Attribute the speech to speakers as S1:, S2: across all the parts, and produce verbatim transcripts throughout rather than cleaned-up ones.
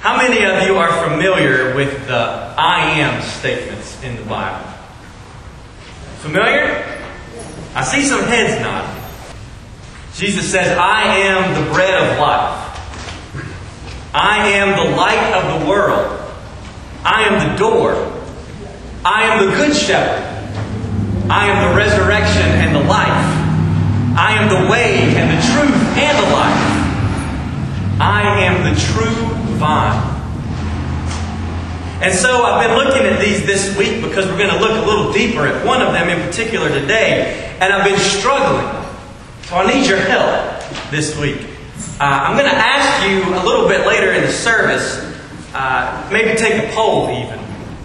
S1: How many of you are familiar with the I am statements in the Bible? Familiar? I see some heads nodding. Jesus says, I am the bread of life. I am the light of the world. I am the door. I am the good shepherd. I am the resurrection and the life. I am the way and the truth and the life. I am the true vine. And so I've been looking at these this week because we're going to look a little deeper at one of them in particular today. And I've been struggling. So I need your help this week. Uh, I'm going to ask you a little bit later in the service, uh, maybe take a poll even.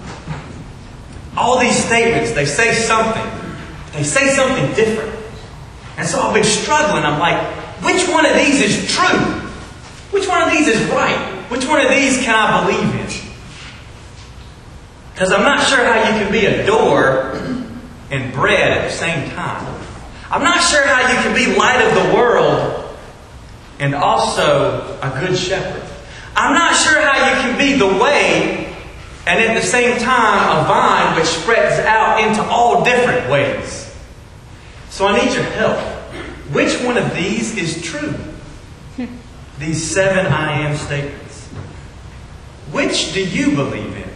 S1: All these statements, they say something. They say something different. And so I've been struggling. I'm like, which one of these is true? Which one of these is right? Which one of these can I believe in? Because I'm not sure how you can be a door and bread at the same time. I'm not sure how you can be light of the world and also a good shepherd. I'm not sure how you can be the way and at the same time a vine which spreads out into all different ways. So I need your help. Which one of these is true? These seven I am statements. Which do you believe in?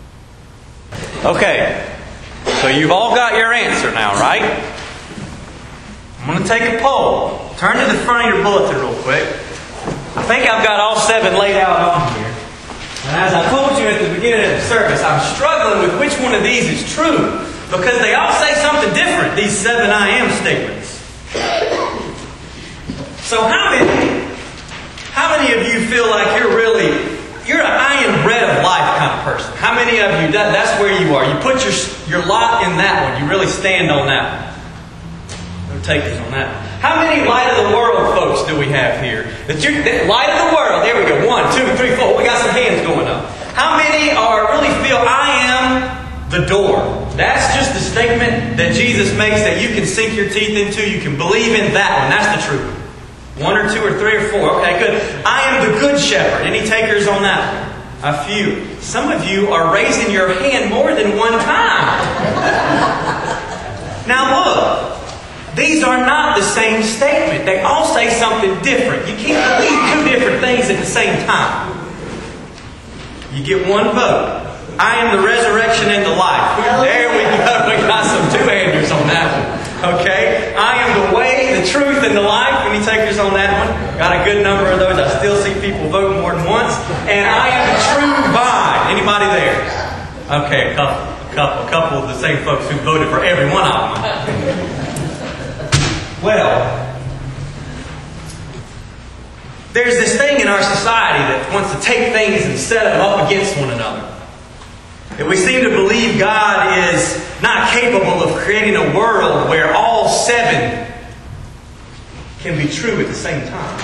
S1: Okay, so you've all got your answer now, right? I'm going to take a poll. Turn to the front of your bulletin real quick. I think I've got all seven laid out on here. And as I told you at the beginning of the service, I'm struggling with which one of these is true. Because they all say something different, these seven I am statements. So how many, how many of you feel like you're really, you're an I am bread of life kind of person? How many of you, that, that's where you are. You put your, your lot in that one. You really stand on that one. No takers on that. How many light of the world folks do we have here? That you, that light of the world, there we go. One, two, three, four. We got some hands going up. How many are really feel I am the door? That's just a statement that Jesus makes that you can sink your teeth into. You can believe in that one. That's the truth. One or two or three or four. Okay, good. I am the good shepherd. Any takers on that one? A few. Some of you are raising your hand more than one time. Now look. These are not the same statement. They all say something different. You can't believe two different things at the same time. You get one vote. I am the resurrection and the life. There we go. We got some two-handers on that one. Okay? I am the way, the truth, and the life. Any takers on that one? Got a good number of those. I still see people vote more than once. And I am the true vine. Anybody there? Okay, a couple. A couple. A couple of the same folks who voted for every one of them. Well, there's this thing in our society that wants to take things and set them up against one another. And we seem to believe God is not capable of creating a world where all seven can be true at the same time.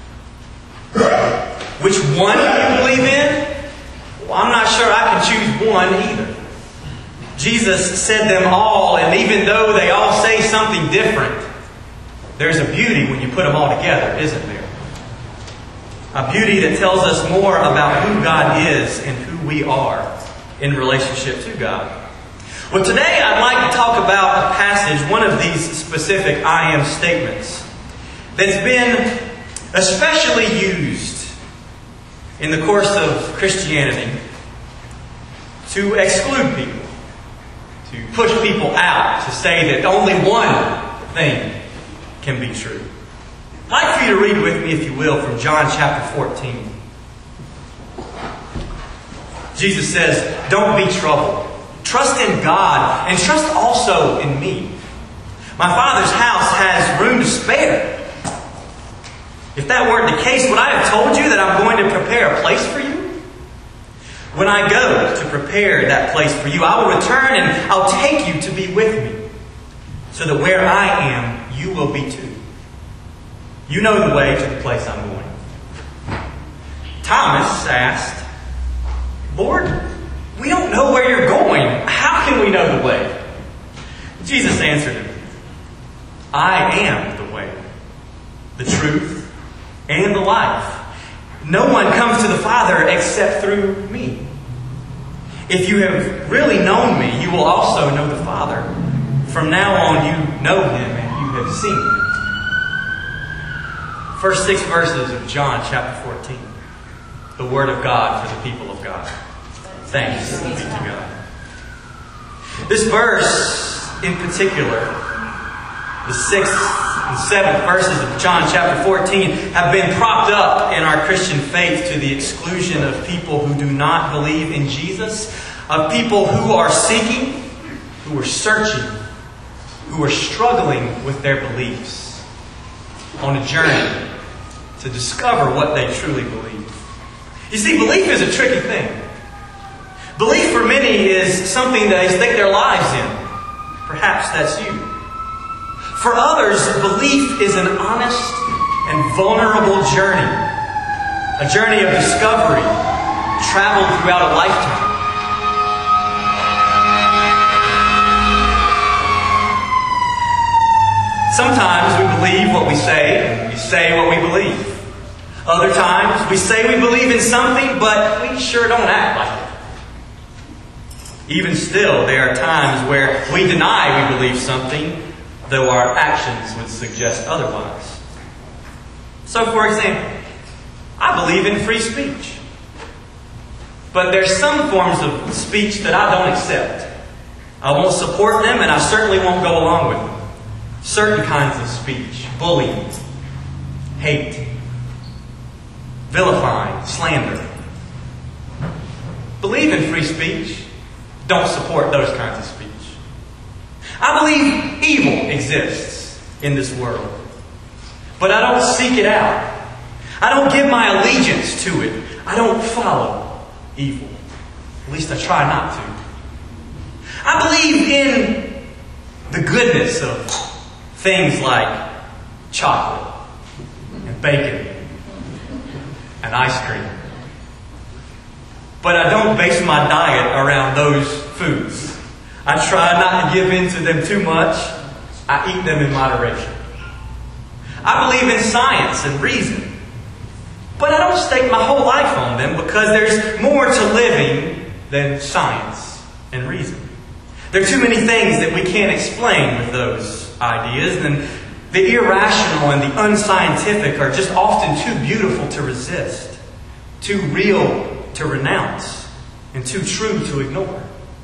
S1: Which one do you believe in? Well, I'm not sure I can choose one either. Jesus said them all, and even though they all say something different, there's a beauty when you put them all together, isn't there? A beauty that tells us more about who God is and who we are in relationship to God. Well, today I'd like to talk about a passage, one of these specific I am statements, that's been especially used in the course of Christianity to exclude people, to push people out, to say that only one thing can be true. I'd like for you to read with me, if you will, from John chapter fourteen. Jesus says, don't be troubled. Trust in God and trust also in me. My Father's house has room to spare. If that weren't the case, would I have told you that I'm going to prepare a place for you? When I go to prepare that place for you, I will return and I'll take you to be with me, so that where I am, you will be too. You know the way to the place I'm going. Thomas asked, Lord, we don't know where you're going. How can we know the way? Jesus answered him, I am the way, the truth, and the life. No one comes to the Father except through me. If you have really known me, you will also know the Father. From now on, you know Him and you have seen Him. First six verses of John chapter fourteen. The Word of God for the people of God. Thanks be to God. This verse in particular, the sixth and seventh verses of John chapter fourteen, have been propped up in our Christian faith to the exclusion of people who do not believe in Jesus, of people who are seeking, who are searching, who are struggling with their beliefs, on a journey to discover what they truly believe. You see, belief is a tricky thing. Belief for many is something that they stake their lives in. Perhaps that's you. For others, belief is an honest and vulnerable journey. A journey of discovery, traveled throughout a lifetime. Sometimes we believe what we say, and we say what we believe. Other times we say we believe in something, but we sure don't act like it. Even still, there are times where we deny we believe something, though our actions would suggest otherwise. So, for example, I believe in free speech. But there's some forms of speech that I don't accept. I won't support them, and I certainly won't go along with them. Certain kinds of speech: bullying, hate, vilifying, slander. Believe in free speech. Don't support those kinds of speech. I believe evil exists in this world. But I don't seek it out. I don't give my allegiance to it. I don't follow evil. At least I try not to. I believe in the goodness of things like chocolate and bacon and ice cream. But I don't base my diet around those foods. I try not to give in to them too much. I eat them in moderation. I believe in science and reason. But I don't stake my whole life on them, because there's more to living than science and reason. There are too many things that we can't explain with those ideas, and the irrational and the unscientific are just often too beautiful to resist, too real to renounce, and too true to ignore.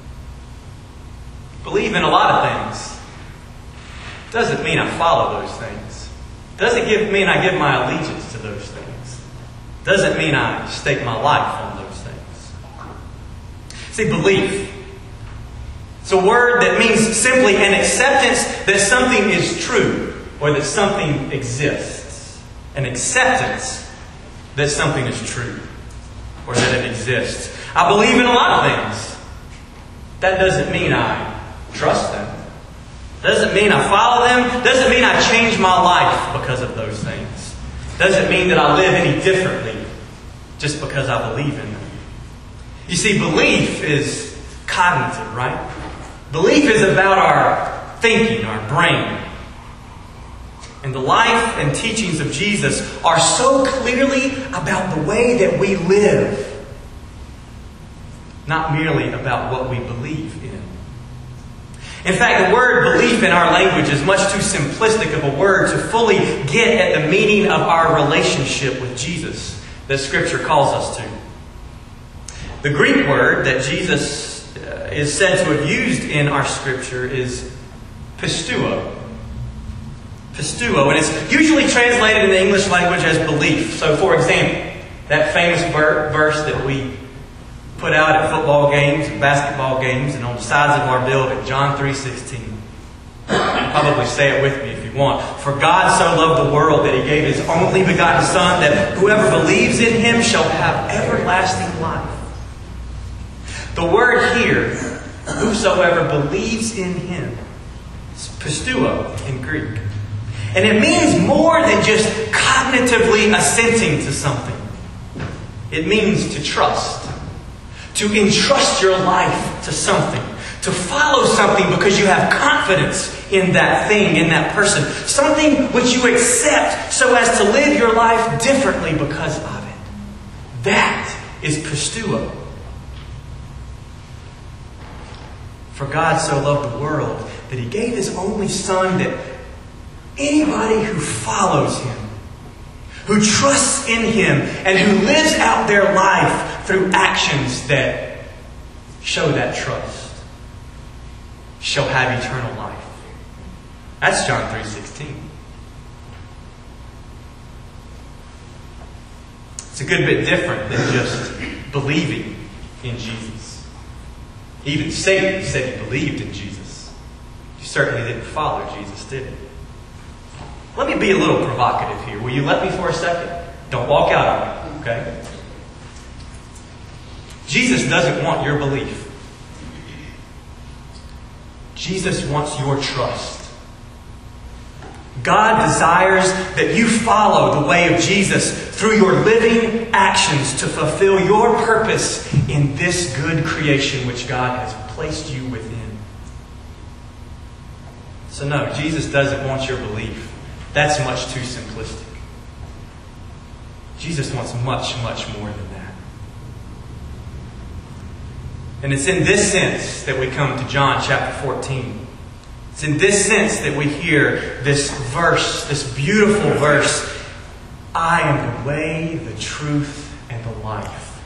S1: Believe in a lot of things doesn't mean I follow those things. Doesn't give, mean I give my allegiance to those things. Doesn't mean I stake my life on those things. See, belief, it's a word that means simply an acceptance that something is true, or that something exists. An acceptance that something is true, or that it exists. I believe in a lot of things. That doesn't mean I trust them. Doesn't mean I follow them. Doesn't mean I change my life because of those things. Doesn't mean that I live any differently just because I believe in them. You see, belief is cognitive, right? Belief is about our thinking, our brain. And the life and teachings of Jesus are so clearly about the way that we live, not merely about what we believe in. In fact, the word belief in our language is much too simplistic of a word to fully get at the meaning of our relationship with Jesus that Scripture calls us to. The Greek word that Jesus is said to have used in our Scripture is pisteuo. Pisteuo, and it's usually translated in the English language as belief. So, for example, that famous verse that we put out at football games, basketball games, and on the sides of our building, John three sixteen. You can probably say it with me if you want. For God so loved the world that He gave His only begotten Son, that whoever believes in Him shall have everlasting life. The word here, whosoever believes in Him, is pisteuo in Greek. And it means more than just cognitively assenting to something. It means to trust. To entrust your life to something. To follow something because you have confidence in that thing, in that person. Something which you accept so as to live your life differently because of it. That is pisteuo. For God so loved the world that He gave His only Son, that anybody who follows Him, who trusts in Him, and who lives out their life through actions that show that trust, shall have eternal life. That's John three sixteen. It's a good bit different than just believing in Jesus. Even Satan said he believed in Jesus. He certainly didn't follow Jesus, did he? Let me be a little provocative here. Will you let me for a second? Don't walk out on me, okay? Jesus doesn't want your belief. Jesus wants your trust. God desires that you follow the way of Jesus through your living actions to fulfill your purpose in this good creation which God has placed you within. So no, Jesus doesn't want your belief. That's much too simplistic. Jesus wants much, much more than that. And it's in this sense that we come to John chapter fourteen. It's in this sense that we hear this verse, this beautiful verse, I am the way, the truth, and the life.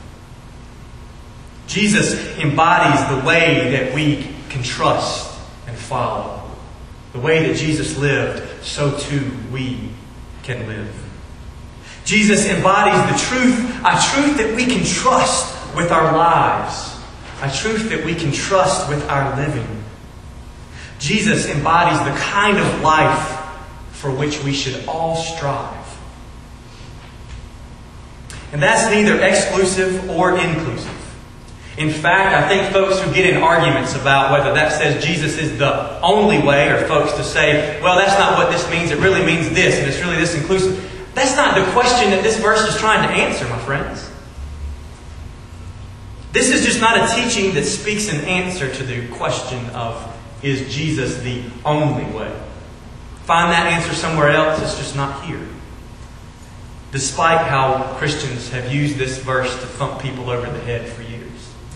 S1: Jesus embodies the way that we can trust and follow. The way that Jesus lived, so too we can live. Jesus embodies the truth, a truth that we can trust with our lives, a truth that we can trust with our living. Jesus embodies the kind of life for which we should all strive. And that's neither exclusive or inclusive. In fact, I think folks who get in arguments about whether that says Jesus is the only way, or folks to say, well, that's not what this means, it really means this, and it's really this inclusive. That's not the question that this verse is trying to answer, my friends. This is just not a teaching that speaks an answer to the question of, is Jesus the only way? Find that answer somewhere else. It's just not here. Despite how Christians have used this verse to thump people over the head for years.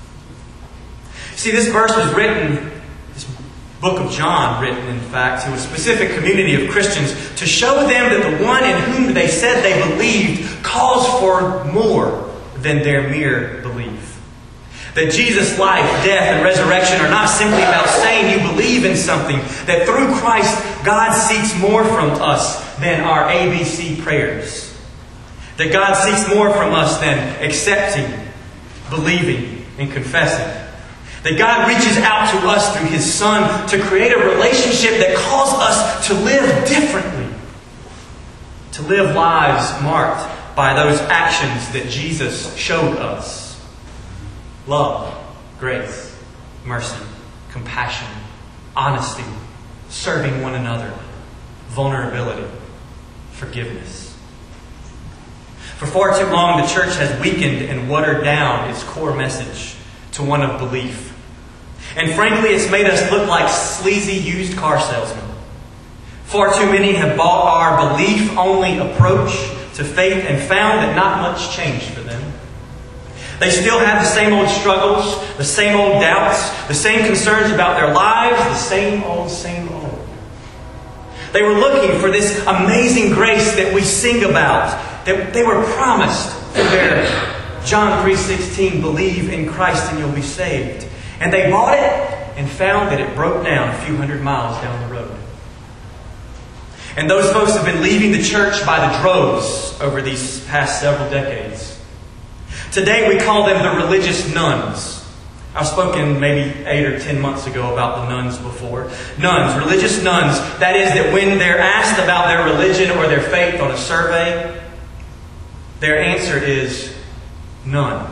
S1: See, this verse was written, this book of John written, in fact, to a specific community of Christians to show them that the one in whom they said they believed calls for more than their mere belief. That Jesus' life, death, and resurrection are not simply about saying you believe in something. That through Christ, God seeks more from us than our A B C prayers. That God seeks more from us than accepting, believing, and confessing. That God reaches out to us through His Son to create a relationship that calls us to live differently. To live lives marked by those actions that Jesus showed us. Love, grace, mercy, compassion, honesty, serving one another, vulnerability, forgiveness. For far too long, the church has weakened and watered down its core message to one of belief. And frankly, it's made us look like sleazy used car salesmen. Far too many have bought our belief-only approach to faith and found that not much changed for them. They still have the same old struggles, the same old doubts, the same concerns about their lives, the same old, same old. They were looking for this amazing grace that we sing about, that they were promised through their John three sixteen, believe in Christ and you'll be saved. And they bought it and found that it broke down a few hundred miles down the road. And those folks have been leaving the church by the droves over these past several decades. Today we call them the religious nuns. I've spoken maybe eight or ten months ago about the nuns before. Nuns, religious nuns. That is that when they're asked about their religion or their faith on a survey, their answer is none.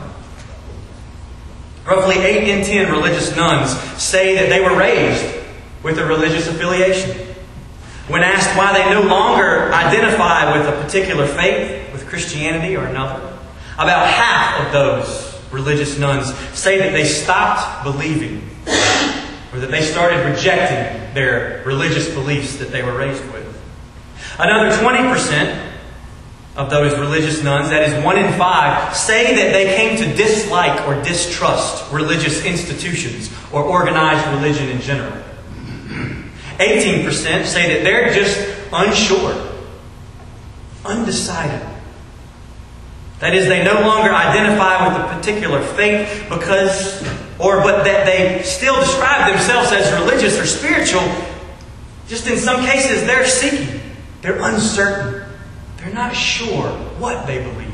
S1: Roughly eight in ten religious nuns say that they were raised with a religious affiliation. When asked why they no longer identify with a particular faith, with Christianity or another, about half of those religious nuns say that they stopped believing or that they started rejecting their religious beliefs that they were raised with. Another twenty percent of those religious nuns, that is one in five, say that they came to dislike or distrust religious institutions or organized religion in general. eighteen percent say that they're just unsure, undecided. That is, they no longer identify with a particular faith because, or but that they still describe themselves as religious or spiritual. Just in some cases, they're seeking. They're uncertain. They're not sure what they believe.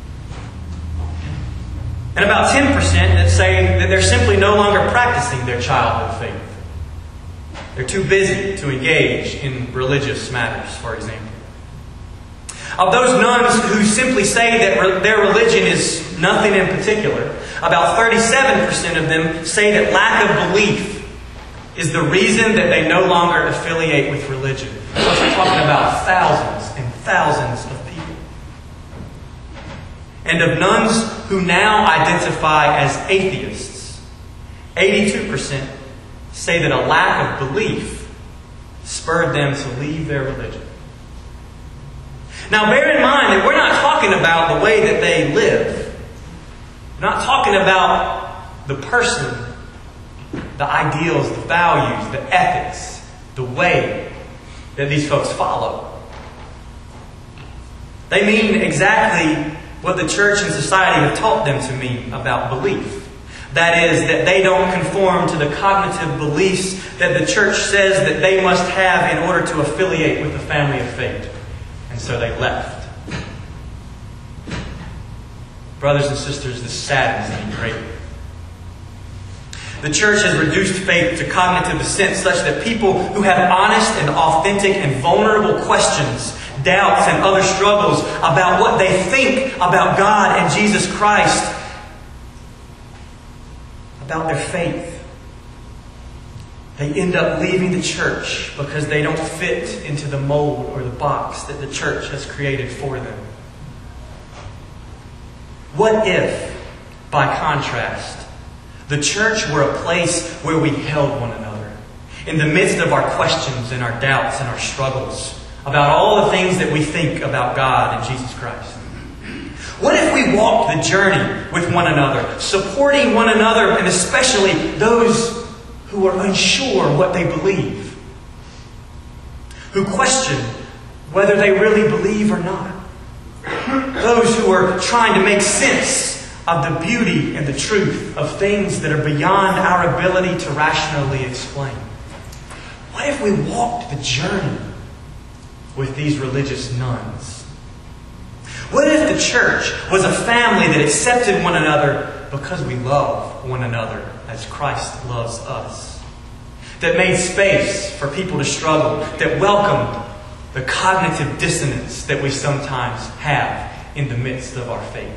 S1: And about ten percent that say that they're simply no longer practicing their childhood faith. They're too busy to engage in religious matters, for example. Of those nuns who simply say that re- their religion is nothing in particular, about thirty-seven percent of them say that lack of belief is the reason that they no longer affiliate with religion. So we're talking about thousands and thousands of people. And of nuns who now identify as atheists, eighty-two percent say that a lack of belief spurred them to leave their religion. Now bear in mind that we're not talking about the way that they live. We're not talking about the person, the ideals, the values, the ethics, the way that these folks follow. They mean exactly what the church and society have taught them to mean about belief. That is, that they don't conform to the cognitive beliefs that the church says that they must have in order to affiliate with the family of faith. And so they left. Brothers and sisters, this saddens me greatly. The church has reduced faith to cognitive assent such that people who have honest and authentic and vulnerable questions, doubts, and other struggles about what they think about God and Jesus Christ, about their faith, they end up leaving the church because they don't fit into the mold or the box that the church has created for them. What if, by contrast, the church were a place where we held one another in the midst of our questions and our doubts and our struggles about all the things that we think about God and Jesus Christ? What if we walked the journey with one another, supporting one another, and especially those who are unsure what they believe, who question whether they really believe or not, those who are trying to make sense of the beauty and the truth of things that are beyond our ability to rationally explain? What if we walked the journey with these religious nuns? What if the church was a family that accepted one another because we love one another as Christ loves us? That made space for people to struggle, that welcomed the cognitive dissonance that we sometimes have in the midst of our faith?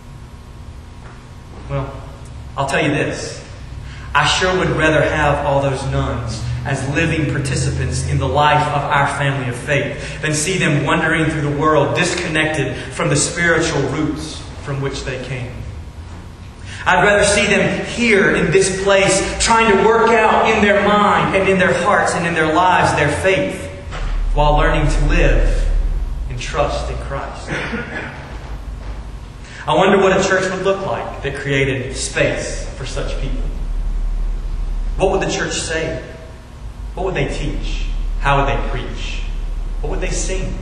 S1: Well, I'll tell you this. I sure would rather have all those nuns as living participants in the life of our family of faith than see them wandering through the world disconnected from the spiritual roots from which they came. I'd rather see them here in this place trying to work out in their mind and in their hearts and in their lives their faith while learning to live and trust in Christ. I wonder what a church would look like that created space for such people. What would the church say? What would they teach? How would they preach? What would they sing?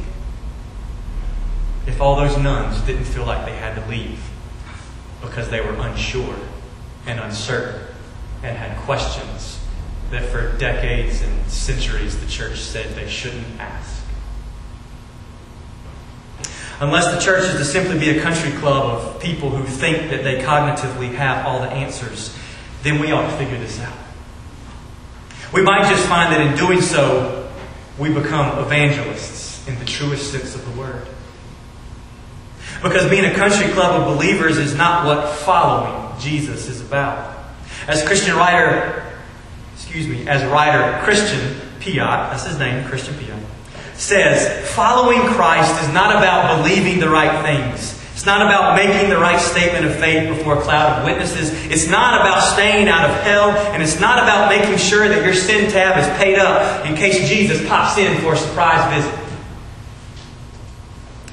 S1: If all those nuns didn't feel like they had to leave because they were unsure and uncertain and had questions that for decades and centuries the church said they shouldn't ask. Unless the church is to simply be a country club of people who think that they cognitively have all the answers, then we ought to figure this out. We might just find that in doing so, we become evangelists in the truest sense of the word. Because being a country club of believers is not what following Jesus is about. As Christian writer, excuse me, as writer Christian Piat, that's his name, Christian Piat, says, following Christ is not about believing the right things. It's not about making the right statement of faith before a cloud of witnesses. It's not about staying out of hell. And it's not about making sure that your sin tab is paid up in case Jesus pops in for a surprise visit.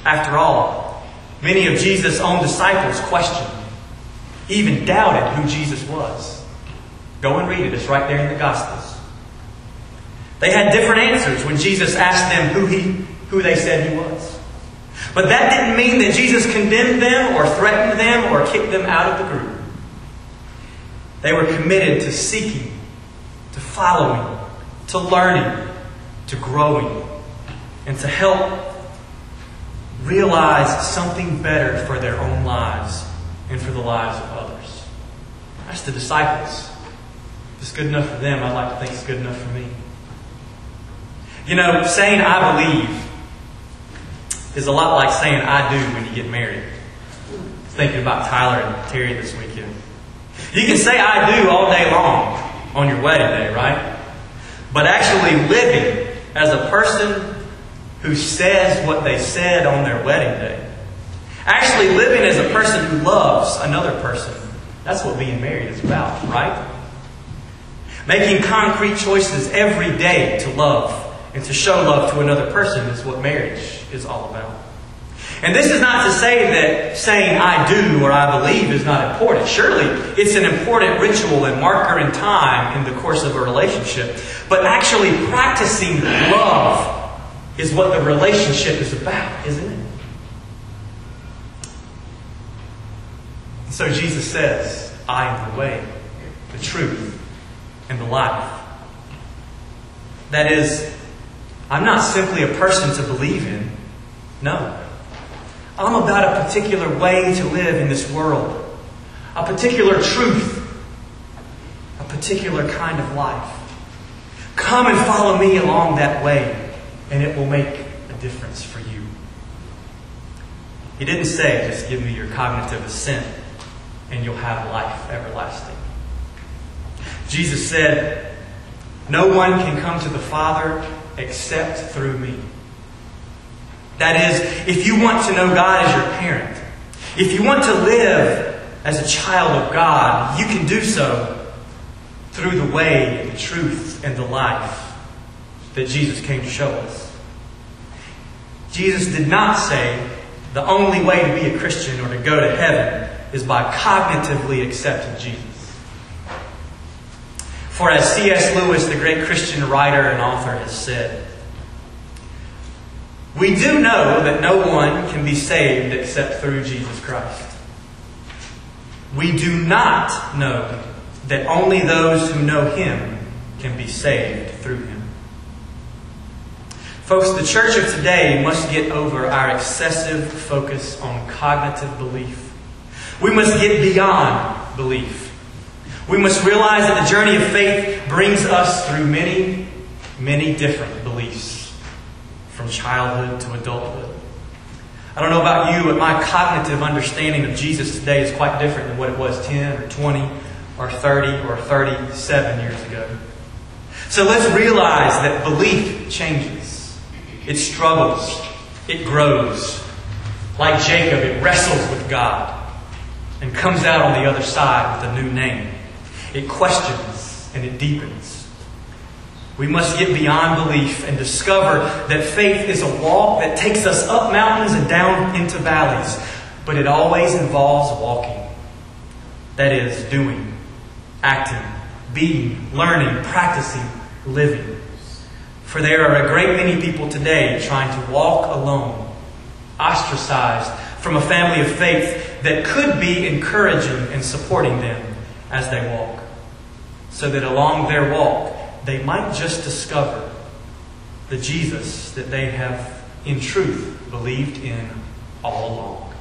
S1: After all, many of Jesus' own disciples questioned, even doubted who Jesus was. Go and read it. It's right there in the Gospels. They had different answers when Jesus asked them who he, who they said he was. But that didn't mean that Jesus condemned them or threatened them or kicked them out of the group. They were committed to seeking, to following, to learning, to growing, and to help realize something better for their own lives and for the lives of others. That's the disciples. If it's good enough for them, I'd like to think it's good enough for me. You know, saying I believe is a lot like saying I do when you get married. I was thinking about Tyler and Terry this weekend. You can say I do all day long on your wedding day, right? But actually living as a person who says what they said on their wedding day, actually living as a person who loves another person, that's what being married is about, right? Making concrete choices every day to love and to show love to another person is what marriage is all about. And this is not to say that saying I do or I believe is not important. Surely it's an important ritual and marker in time in the course of a relationship. But actually practicing love is what the relationship is about, isn't it? So Jesus says, I am the way, the truth, and the life. That is, I'm not simply a person to believe in. No. I'm about a particular way to live in this world. A particular truth. A particular kind of life. Come and follow me along that way, and it will make a difference for you. He didn't say, just give me your cognitive assent, and you'll have life everlasting. Jesus said, no one can come to the Father except through me. That is, if you want to know God as your parent, if you want to live as a child of God, you can do so through the way, the truth, and the life that Jesus came to show us. Jesus did not say the only way to be a Christian or to go to heaven is by cognitively accepting Jesus. For as C S Lewis, the great Christian writer and author, has said, we do know that no one can be saved except through Jesus Christ. We do not know that only those who know Him can be saved through Him. Folks, the church of today must get over our excessive focus on cognitive belief. We must get beyond belief. We must realize that the journey of faith brings us through many, many different beliefs. From childhood to adulthood. I don't know about you, but my cognitive understanding of Jesus today is quite different than what it was ten or twenty or thirty or thirty-seven years ago. So let's realize that belief changes. It struggles. It grows. Like Jacob, it wrestles with God and comes out on the other side with a new name. It questions and it deepens. We must get beyond belief and discover that faith is a walk that takes us up mountains and down into valleys. But it always involves walking. That is, doing, acting, being, learning, practicing, living. For there are a great many people today trying to walk alone, ostracized from a family of faith that could be encouraging and supporting them as they walk. So that along their walk, they might just discover the Jesus that they have, in truth, believed in all along.